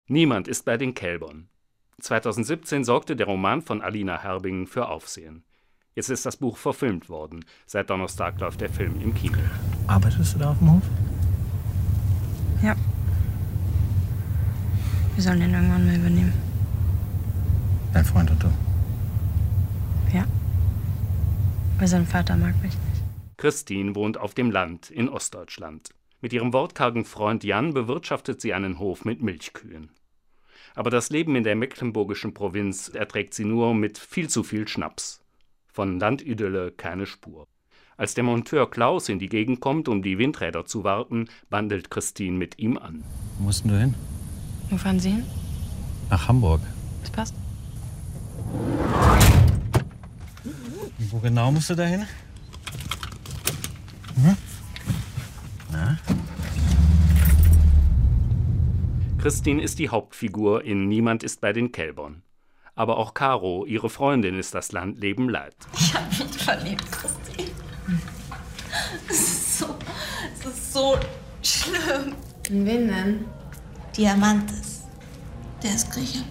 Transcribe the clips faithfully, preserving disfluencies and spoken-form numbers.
Niemand ist bei den Kälbern. zweitausendsiebzehn sorgte der Roman von Alina Herbing für Aufsehen. Jetzt ist das Buch verfilmt worden. Seit Donnerstag läuft der Film im Kino. Arbeitest du da auf dem Hof? Ja. Wir sollen den irgendwann mal übernehmen. Dein Freund und du? Ja. Weil sein Vater mag mich nicht. Christine wohnt auf dem Land in Ostdeutschland. Mit ihrem wortkargen Freund Jan bewirtschaftet sie einen Hof mit Milchkühen. Aber das Leben in der mecklenburgischen Provinz erträgt sie nur mit viel zu viel Schnaps. Von Landidylle keine Spur. Als der Monteur Klaus in die Gegend kommt, um die Windräder zu warten, bandelt Christine mit ihm an. Wo musst denn du hin? Wo fahren Sie hin? Nach Hamburg. Das passt. Und wo genau musst du da hin? Hm? Na? Christine ist die Hauptfigur in Niemand ist bei den Kälbern. Aber auch Caro, ihre Freundin, ist das Landleben leid. Ich hab mich verliebt, Christine. Es ist so, es ist so schlimm. In wen denn? Diamantes. Der ist Grieche.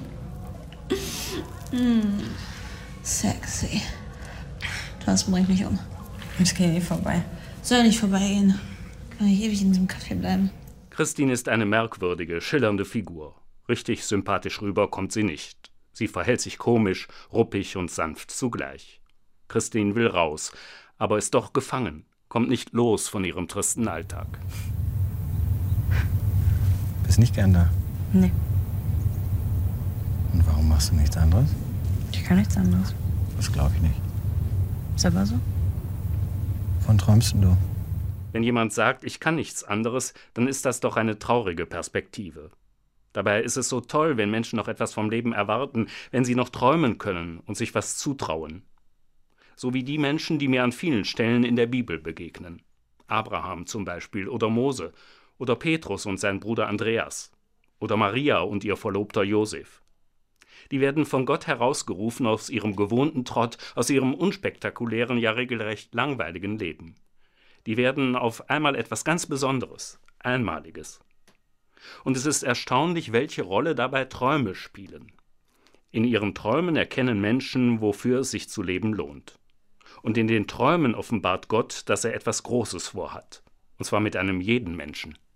Mm. Sexy. Das bringt mich um. Es geht eh vorbei. Soll nicht vorbeigehen. Kann ich ewig in diesem Café bleiben. Christine ist eine merkwürdige, schillernde Figur. Richtig sympathisch rüber kommt sie nicht. Sie verhält sich komisch, ruppig und sanft zugleich. Christine will raus, aber ist doch gefangen, kommt nicht los von ihrem tristen Alltag. Bist nicht gern da? Nee, Und warum machst du nichts anderes? ich kann nichts anderes. Das glaube ich nicht. Ist aber so. Wovon träumst denn du? Wenn jemand sagt, ich kann nichts anderes, dann ist das doch eine traurige Perspektive. Dabei ist es so toll, wenn Menschen noch etwas vom Leben erwarten, wenn sie noch träumen können und sich was zutrauen. So wie die Menschen, die mir an vielen Stellen in der Bibel begegnen. Abraham zum Beispiel oder Mose oder Petrus und sein Bruder Andreas oder Maria und ihr Verlobter Josef. Die werden von Gott herausgerufen aus ihrem gewohnten Trott, aus ihrem unspektakulären, ja regelrecht langweiligen Leben. Die werden auf einmal etwas ganz Besonderes, Einmaliges. Und es ist erstaunlich, welche Rolle dabei Träume spielen. In ihren Träumen erkennen Menschen, wofür es sich zu leben lohnt. Und in den Träumen offenbart Gott, dass er etwas Großes vorhat. Und zwar mit einem jeden Menschen.